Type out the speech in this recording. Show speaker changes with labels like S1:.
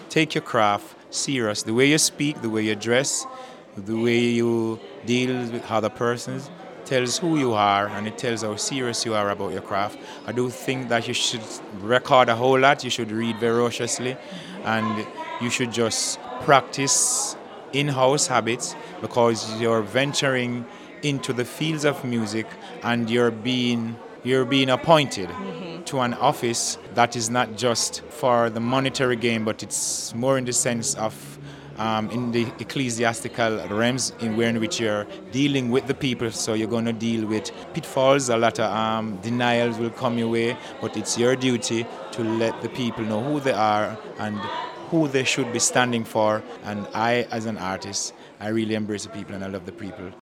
S1: take your craft serious. The way you speak, the way you dress, the way you deal with other persons tells who you are, and it tells how serious you are about your craft. I do think that you should record a whole lot, you should read ferociously, and you should just practice in-house habits because you're venturing into the fields of music and you're being appointed to an office that is not just for the monetary gain, but it's more in the sense of in the ecclesiastical realms in which you're dealing with the people. So you're going to deal with pitfalls, a lot of denials will come your way, but it's your duty to let the people know who they are and who they should be standing for. And I, as an artist, I really embrace the people and I love the people.